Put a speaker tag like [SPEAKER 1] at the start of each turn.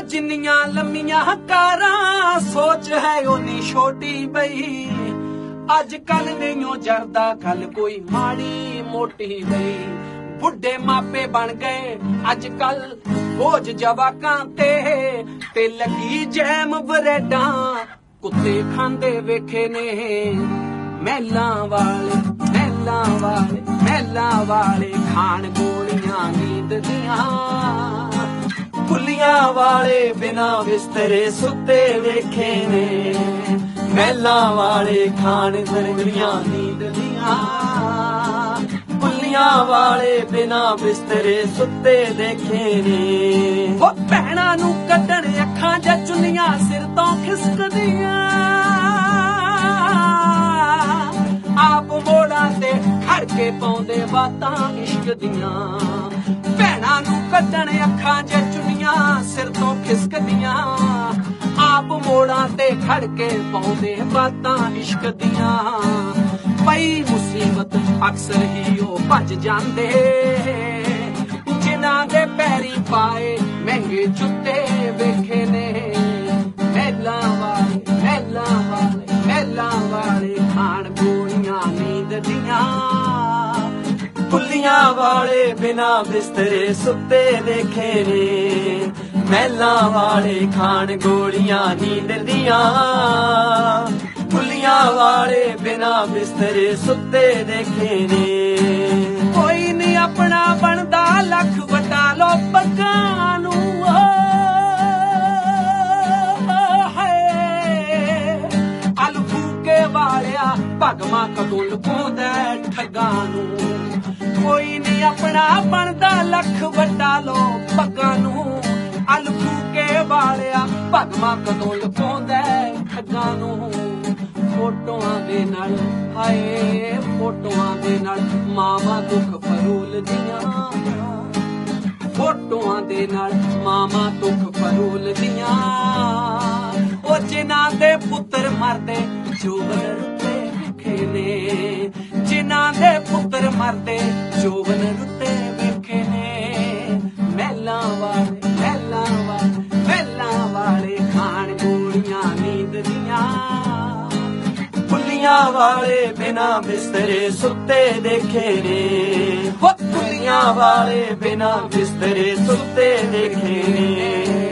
[SPEAKER 1] जिन्नियां लम्मियां कारां सोच है ओनी छोटी बई अजकल नहीं जरदा कल कोई माड़ी मोटी बई बुढ़े मापे बन गए अजकल बोझ जवाकां ते लगी जैम बरेडा कुत्ते खांदे वेखे ने महलां वाले महलां वाले महलां वाले खान गोलियां नींद दियां कुलियां वाले बिना बिस्तरे सुते वेखे ने महलां वाले खान गोलियां नींद दियां कुलियां वाले बिना बिस्तरे सुते देखे ने वो भैणां नूं कड्डण अखां च चुन्नियां सिर तो खिसकदियां आप मोड़ां ते खड़ के पाउंदे बातां इश्क दियां भैणां नूं कड्डण अखां च चुन्नियां सिर तो खिसकदियां आप मोड़ां ते खड़ के पाउंदे बातां इश्क दियां पई मुसीबत अक्सर ही ओ भज जांदे जिन्हां दे पैरी पाए महंगे जुत्ते वेखे ने महलां वाले महलां वाले महलां वाले खान गोलियां नींद दियां कुलियां वाले बिना बिस्तरे सुते देखे ने महलां वाले खान गोलियां नींद दियां कुलियां वाले बिना बिस्तरे सुते देखे ने कोई नहीं अपना बनदा लख वटा लो पक्कां नूं अल फूके वालिया भगवा कदों लुकाउंदा ठग्गां नूं कोई नहीं अपना बनदा लख वटा लो पक्कां नूं अल फूके वालिया भगवा कदों लुकाउंदा ठग्गां नूं फोटोआं दे नाल हाए फोटोआं दे नाल मावां दुख फरोल दियां फोटोआं दे नाल मावां दुख फरोल दियां ओ जिन्हां दे पुत्तर मरदे जोवन रुते वेखे ने जिन्हां दे पुत्तर मरदे जोवन रुते वेखे ने महलां वाले महलां वाले महलां वाले खान गोलियां नींद दियां कुलियां वाले बिना बिस्तरे सुते देखे ने वो कुलियां वाले बिना बिस्तरे सुते देखे ने